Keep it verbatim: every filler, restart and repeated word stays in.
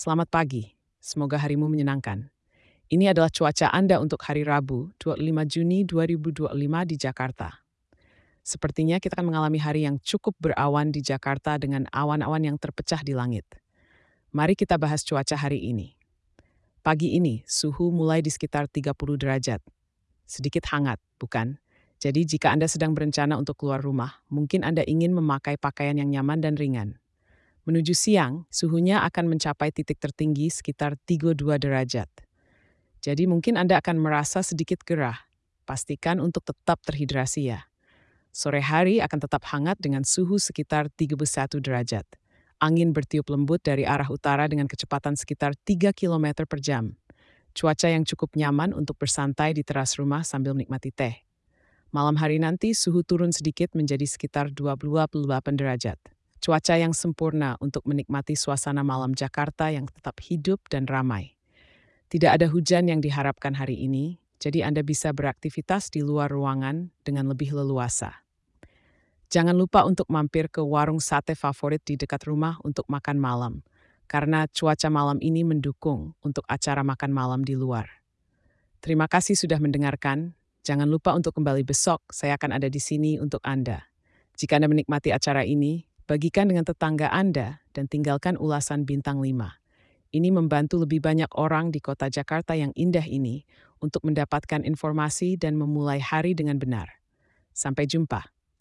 Selamat pagi, semoga harimu menyenangkan. Ini adalah cuaca Anda untuk hari Rabu, dua puluh lima Juni dua ribu dua puluh lima di Jakarta. Sepertinya kita akan mengalami hari yang cukup berawan di Jakarta dengan awan-awan yang terpecah di langit. Mari kita bahas cuaca hari ini. Pagi ini, suhu mulai di sekitar tiga puluh derajat. Sedikit hangat, bukan? Jadi jika Anda sedang berencana untuk keluar rumah, mungkin Anda ingin memakai pakaian yang nyaman dan ringan. Menuju siang, suhunya akan mencapai titik tertinggi sekitar tiga puluh dua derajat. Jadi mungkin Anda akan merasa sedikit gerah. Pastikan untuk tetap terhidrasi ya. Sore hari akan tetap hangat dengan suhu sekitar tiga puluh satu derajat. Angin bertiup lembut dari arah utara dengan kecepatan sekitar tiga kilometer per jam. Cuaca yang cukup nyaman untuk bersantai di teras rumah sambil menikmati teh. Malam hari nanti suhu turun sedikit menjadi sekitar dua puluh delapan derajat. Cuaca yang sempurna untuk menikmati suasana malam Jakarta yang tetap hidup dan ramai. Tidak ada hujan yang diharapkan hari ini, jadi Anda bisa beraktivitas di luar ruangan dengan lebih leluasa. Jangan lupa untuk mampir ke warung sate favorit di dekat rumah untuk makan malam, karena cuaca malam ini mendukung untuk acara makan malam di luar. Terima kasih sudah mendengarkan. Jangan lupa untuk kembali besok, saya akan ada di sini untuk Anda. Jika Anda menikmati acara ini, bagikan dengan tetangga Anda dan tinggalkan ulasan bintang lima. Ini membantu lebih banyak orang di kota Jakarta yang indah ini untuk mendapatkan informasi dan memulai hari dengan benar. Sampai jumpa.